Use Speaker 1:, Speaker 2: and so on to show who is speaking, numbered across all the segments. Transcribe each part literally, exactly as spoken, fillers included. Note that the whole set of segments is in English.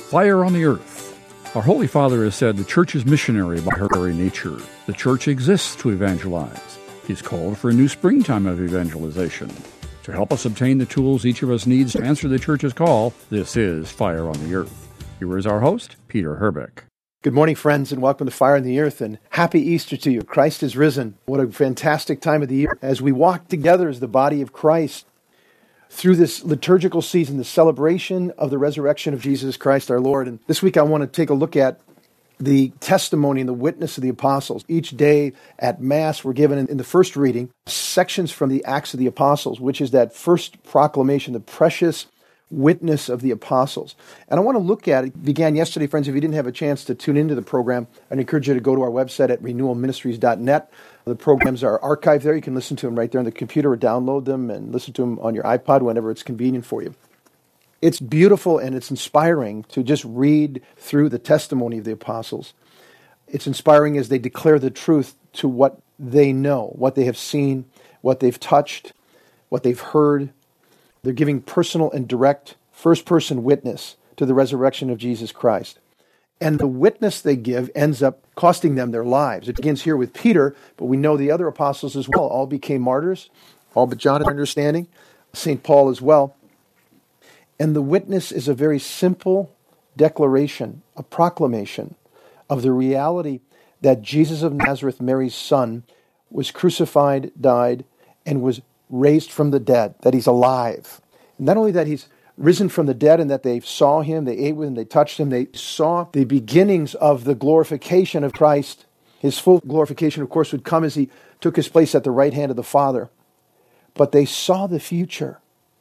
Speaker 1: Fire on the Earth. Our Holy Father has said the Church is missionary by her very nature. The Church exists to evangelize. He's called for a new springtime of evangelization. To help us obtain the tools each of us needs to answer the Church's call, this is Fire on the Earth. Here is our host, Peter Herbeck.
Speaker 2: Good morning, friends, and welcome to Fire on the Earth, and happy Easter to you. Christ is risen. What a fantastic time of the year as we walk together as the body of Christ through this liturgical season, the celebration of the resurrection of Jesus Christ our Lord. And this week I want to take a look at the testimony and the witness of the apostles. Each day at Mass we're given in the first reading sections from the Acts of the Apostles, which is that first proclamation, the precious witness of the apostles. And I want to look at it. It began yesterday, friends. If you didn't have a chance to tune into the program, I'd encourage you to go to our website at renewal ministries dot net. The programs are archived there. You can listen to them right there on the computer or download them and listen to them on your iPod whenever it's convenient for you. It's beautiful and it's inspiring to just read through the testimony of the apostles. It's inspiring as they declare the truth to what they know, what they have seen, what they've touched, what they've heard. They're giving personal and direct first-person witness to the resurrection of Jesus Christ. And the witness they give ends up costing them their lives. It begins here with Peter, but we know the other apostles as well all became martyrs, all but John in understanding, Saint Paul as well. And the witness is a very simple declaration, a proclamation of the reality that Jesus of Nazareth, Mary's son, was crucified, died, and was raised from the dead, that he's alive. And not only that he's risen from the dead and that they saw him, they ate with him, they touched him, they saw the beginnings of the glorification of Christ. His full glorification, of course, would come as he took his place at the right hand of the Father. But they saw the future.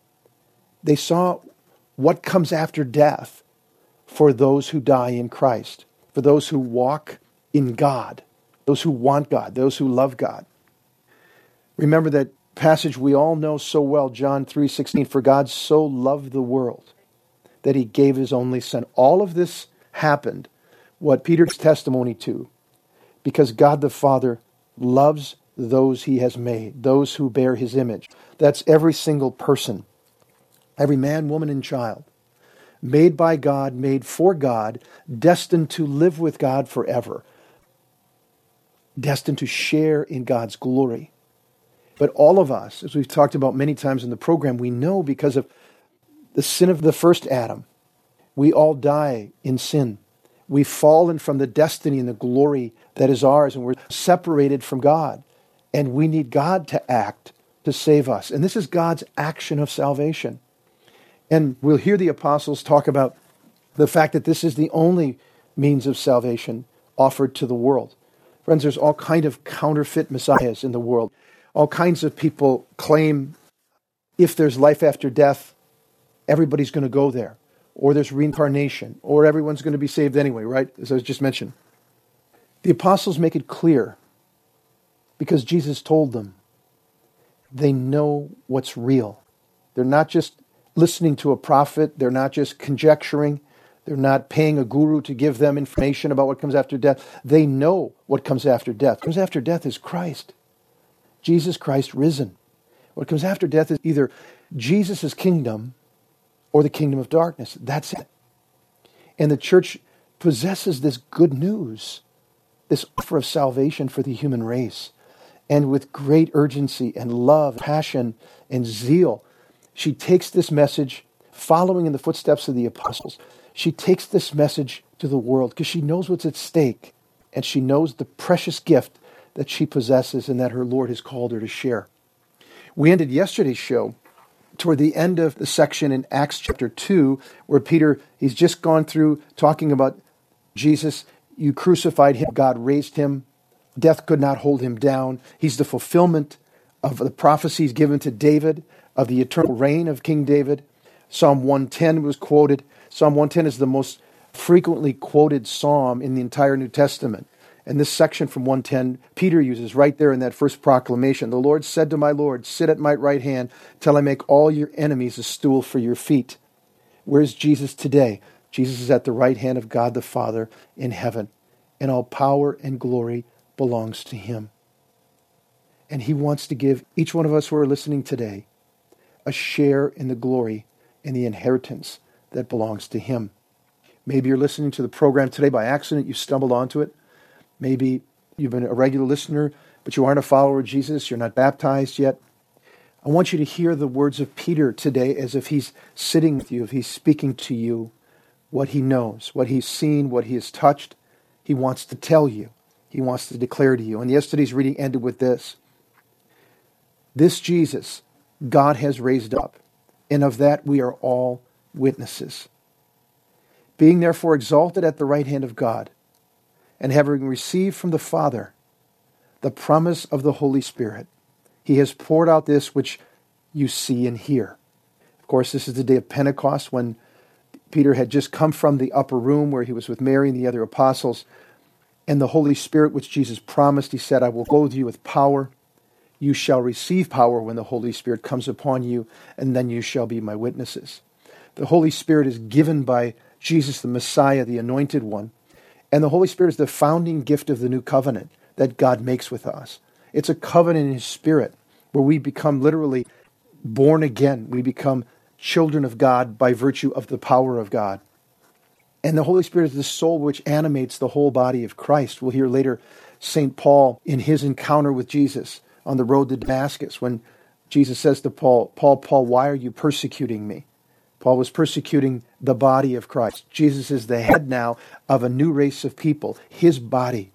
Speaker 2: They saw what comes after death for those who die in Christ, for those who walk in God, those who want God, those who love God. Remember that passage we all know so well, John three sixteen, for God so loved the world that he gave his only son. All of this happened, what Peter's testimony to, because God the Father loves those he has made, those who bear his image. That's every single person, every man, woman, and child, made by God, made for God, destined to live with God forever, destined to share in God's glory. But all of us, as we've talked about many times in the program, we know because of the sin of the first Adam, we all die in sin. We've fallen from the destiny and the glory that is ours, and we're separated from God. And we need God to act to save us. And this is God's action of salvation. And we'll hear the apostles talk about the fact that this is the only means of salvation offered to the world. Friends, there's all kind of counterfeit messiahs in the world. All kinds of people claim if there's life after death, everybody's going to go there. Or there's reincarnation. Or everyone's going to be saved anyway, right? As I was just mentioned. The apostles make it clear because Jesus told them. They know what's real. They're not just listening to a prophet. They're not just conjecturing. They're not paying a guru to give them information about what comes after death. They know what comes after death. What comes after death is Christ. Jesus Christ risen. What comes after death is either Jesus' kingdom or the kingdom of darkness. That's it. And the church possesses this good news, this offer of salvation for the human race. And with great urgency and love, passion, and zeal, she takes this message, following in the footsteps of the apostles. She takes this message to the world because she knows what's at stake, and she knows the precious gift that she possesses and that her Lord has called her to share. We ended yesterday's show toward the end of the section in Acts chapter two, where Peter, he's just gone through talking about Jesus. You crucified him, God raised him, death could not hold him down. He's the fulfillment of the prophecies given to David, of the eternal reign of King David. Psalm one ten was quoted. Psalm one ten is the most frequently quoted psalm in the entire New Testament. And this section from one ten, Peter uses right there in that first proclamation. The Lord said to my Lord, sit at my right hand till I make all your enemies a stool for your feet. Where's Jesus today? Jesus is at the right hand of God the Father in heaven. And all power and glory belongs to him. And he wants to give each one of us who are listening today a share in the glory and the inheritance that belongs to him. Maybe you're listening to the program today by accident. You stumbled onto it. Maybe you've been a regular listener, but you aren't a follower of Jesus. You're not baptized yet. I want you to hear the words of Peter today as if he's sitting with you, if he's speaking to you, what he knows, what he's seen, what he has touched. He wants to tell you. He wants to declare to you. And yesterday's reading ended with this. This Jesus God has raised up, and of that we are all witnesses. Being therefore exalted at the right hand of God, and having received from the Father the promise of the Holy Spirit, he has poured out this which you see and hear. Of course, this is the day of Pentecost, when Peter had just come from the upper room where he was with Mary and the other apostles, and the Holy Spirit, which Jesus promised, he said, I will clothe you with power. You shall receive power when the Holy Spirit comes upon you, and then you shall be my witnesses. The Holy Spirit is given by Jesus, the Messiah, the Anointed One. And the Holy Spirit is the founding gift of the new covenant that God makes with us. It's a covenant in His Spirit where we become literally born again. We become children of God by virtue of the power of God. And the Holy Spirit is the soul which animates the whole body of Christ. We'll hear later Saint Paul in his encounter with Jesus on the road to Damascus when Jesus says to Paul, Paul, Paul, why are you persecuting me? Paul was persecuting the body of Christ. Jesus is the head now of a new race of people, His body.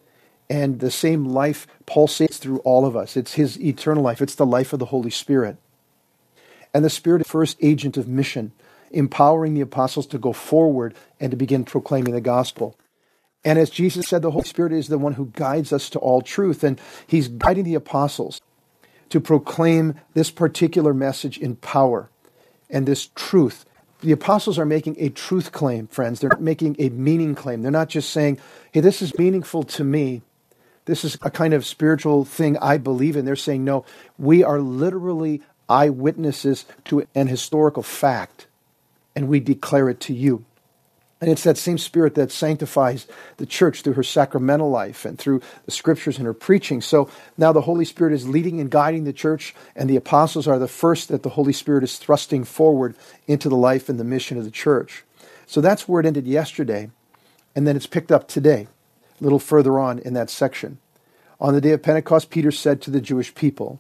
Speaker 2: And the same life pulsates through all of us. It's His eternal life. It's the life of the Holy Spirit. And the Spirit is the first agent of mission, empowering the apostles to go forward and to begin proclaiming the gospel. And as Jesus said, the Holy Spirit is the one who guides us to all truth. And He's guiding the apostles to proclaim this particular message in power and this truth. The apostles are making a truth claim, friends. They're not making a meaning claim. They're not just saying, hey, this is meaningful to me. This is a kind of spiritual thing I believe in. They're saying, no, we are literally eyewitnesses to an historical fact, and we declare it to you. And it's that same Spirit that sanctifies the church through her sacramental life and through the Scriptures and her preaching. So now the Holy Spirit is leading and guiding the church, and the apostles are the first that the Holy Spirit is thrusting forward into the life and the mission of the church. So that's where it ended yesterday, and then it's picked up today, a little further on in that section. On the day of Pentecost, Peter said to the Jewish people,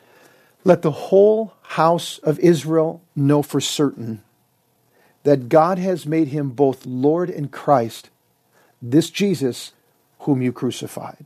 Speaker 2: let the whole house of Israel know for certain that God has made Him both Lord and Christ, this Jesus whom you crucified.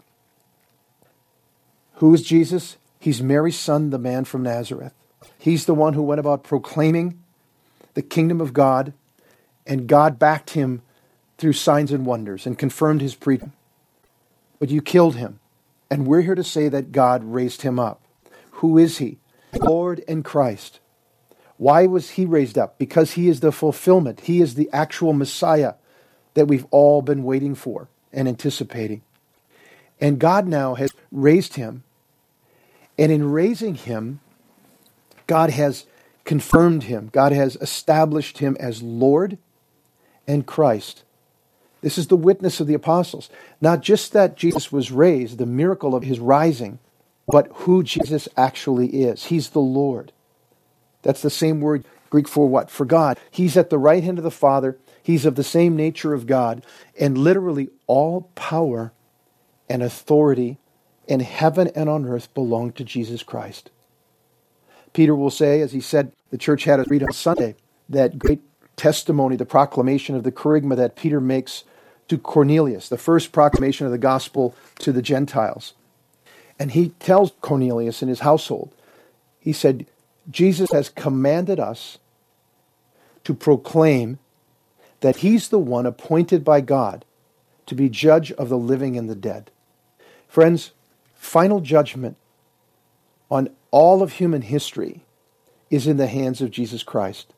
Speaker 2: Who is Jesus? He's Mary's son, the man from Nazareth. He's the one who went about proclaiming the kingdom of God, and God backed Him through signs and wonders and confirmed His preaching. But you killed Him, and we're here to say that God raised Him up. Who is He? Lord and Christ. Why was He raised up? Because He is the fulfillment. He is the actual Messiah that we've all been waiting for and anticipating. And God now has raised Him. And in raising Him, God has confirmed Him. God has established Him as Lord and Christ. This is the witness of the apostles. Not just that Jesus was raised, the miracle of His rising, but who Jesus actually is. He's the Lord. That's the same word, Greek for what? For God. He's at the right hand of the Father. He's of the same nature of God. And literally all power and authority in heaven and on earth belong to Jesus Christ. Peter will say, as he said, the church had us read on Sunday, that great testimony, the proclamation of the kerygma that Peter makes to Cornelius, the first proclamation of the gospel to the Gentiles. And he tells Cornelius and his household, he said, Jesus has commanded us to proclaim that He's the one appointed by God to be judge of the living and the dead. Friends, final judgment on all of human history is in the hands of Jesus Christ.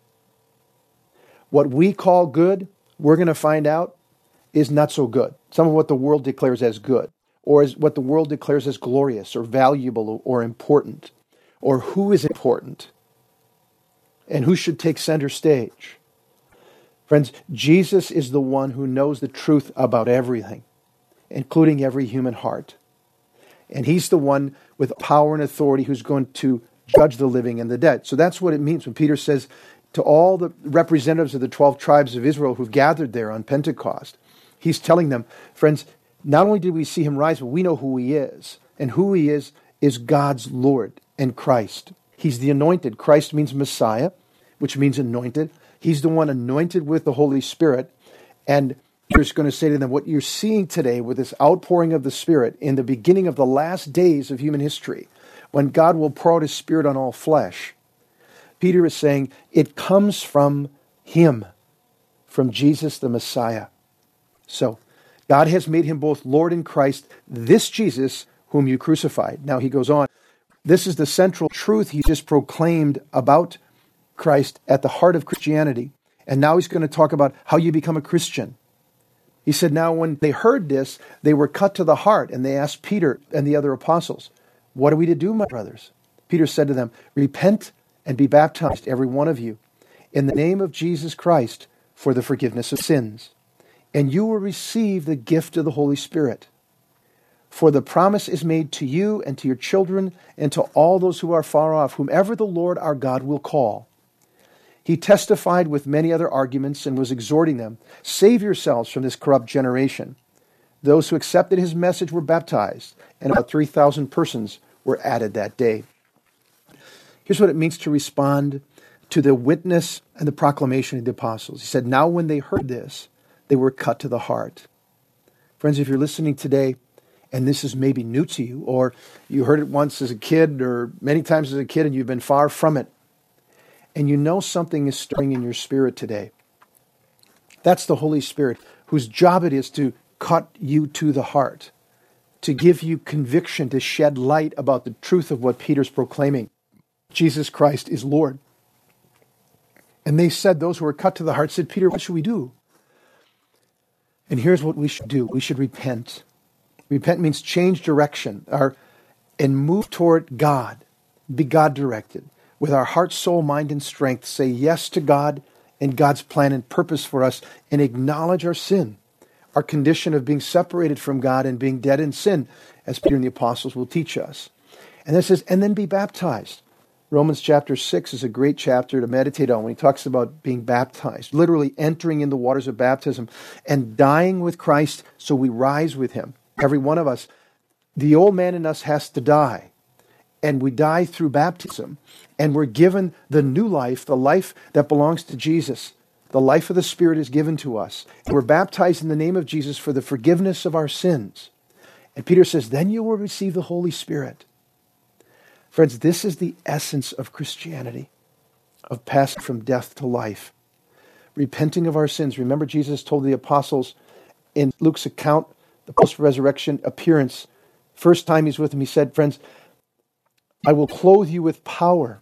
Speaker 2: What we call good, we're going to find out, is not so good. Some of what the world declares as good, or as what the world declares as glorious or valuable or important, or who is important and who should take center stage. Friends, Jesus is the one who knows the truth about everything, including every human heart. And He's the one with power and authority who's going to judge the living and the dead. So that's what it means when Peter says, to all the representatives of the twelve tribes of Israel who've gathered there on Pentecost. He's telling them, friends, not only did we see him rise, but we know who he is. And who he is is God's Lord and Christ. He's the anointed. Christ means Messiah, which means anointed. He's the one anointed with the Holy Spirit. And Peter's going to say to them, what you're seeing today with this outpouring of the Spirit in the beginning of the last days of human history, when God will pour out his Spirit on all flesh, Peter is saying it comes from him, from Jesus the Messiah. So, God has made him both Lord and Christ, this Jesus whom you crucified. Now he goes on. This is the central truth he just proclaimed about Christ at the heart of Christianity. And now he's going to talk about how you become a Christian. He said, now when they heard this, they were cut to the heart, and they asked Peter and the other apostles, what are we to do, my brothers? Peter said to them, repent and be baptized, every one of you, in the name of Jesus Christ for the forgiveness of sins. And you will receive the gift of the Holy Spirit. For the promise is made to you and to your children and to all those who are far off, whomever the Lord our God will call. He testified with many other arguments and was exhorting them, save yourselves from this corrupt generation. Those who accepted his message were baptized, and about three thousand persons were added that day. Here's what it means to respond to the witness and the proclamation of the apostles. He said, now when they heard this, they were cut to the heart. Friends, if you're listening today, and this is maybe new to you, or you heard it once as a kid, or many times as a kid, and you've been far from it, and you know something is stirring in your spirit today, that's the Holy Spirit, whose job it is to cut you to the heart, to give you conviction, to shed light about the truth of what Peter's proclaiming. Jesus Christ is Lord. And they said, those who were cut to the heart said, Peter, what should we do? And here's what we should do. We should repent. Repent means change direction our, and move toward God. Be God-directed. With our heart, soul, mind, and strength, say yes to God and God's plan and purpose for us, and acknowledge our sin, our condition of being separated from God and being dead in sin, as Peter and the apostles will teach us. And then it says, and then be baptized. Romans chapter six is a great chapter to meditate on when he talks about being baptized, literally entering in the waters of baptism and dying with Christ so we rise with him. Every one of us, the old man in us has to die, and we die through baptism, and we're given the new life, the life that belongs to Jesus. The life of the Spirit is given to us. And we're baptized in the name of Jesus for the forgiveness of our sins. And Peter says, then you will receive the Holy Spirit. Friends, this is the essence of Christianity, of passing from death to life, repenting of our sins. Remember, Jesus told the apostles in Luke's account, the post-resurrection appearance, first time he's with them, he said, friends, I will clothe you with power.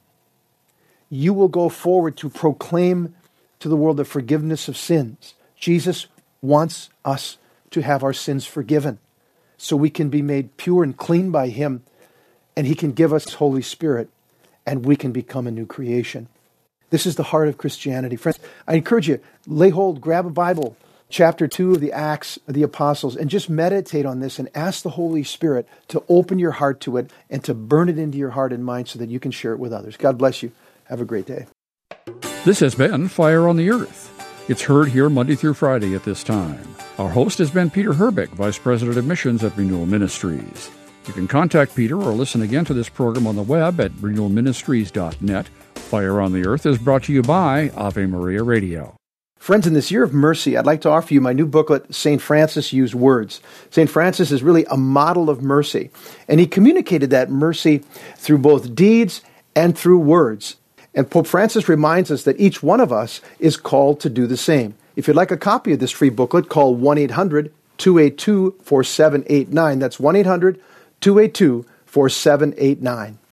Speaker 2: You will go forward to proclaim to the world the forgiveness of sins. Jesus wants us to have our sins forgiven so we can be made pure and clean by him, and he can give us his Holy Spirit, and we can become a new creation. This is the heart of Christianity. Friends, I encourage you, lay hold, grab a Bible, chapter two of the Acts of the Apostles, and just meditate on this and ask the Holy Spirit to open your heart to it and to burn it into your heart and mind so that you can share it with others. God bless you. Have a great day.
Speaker 1: This has been Fire on the Earth. It's heard here Monday through Friday at this time. Our host has been Peter Herbeck, Vice President of Missions at Renewal Ministries. You can contact Peter or listen again to this program on the web at renewal ministries dot net. Fire on the Earth is brought to you by Ave Maria Radio.
Speaker 2: Friends, in this year of mercy, I'd like to offer you my new booklet, Saint Francis Used Words. Saint Francis is really a model of mercy, and he communicated that mercy through both deeds and through words. And Pope Francis reminds us that each one of us is called to do the same. If you'd like a copy of this free booklet, call one eight hundred two eight two four seven eight nine. That's one eight hundred two eight two four seven eight nine.